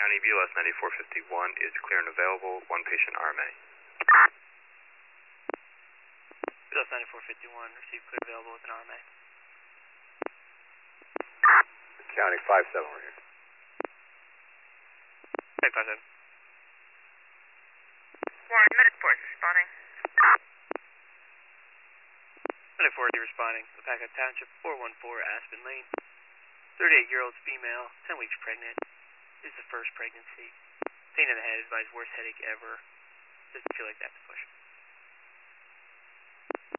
County, BLS 9451 is clear and available. One patient RMA. BLS 9451, received clear available with an RMA. County 57, we're here. Hey, 57. Warren, medic force responding. Medic 4D responding. Packet Township 414 Aspen Lane. 38-year-old female, 10 weeks pregnant. This is the first pregnancy. Pain in the head, advised worst headache ever. Doesn't feel like that to push.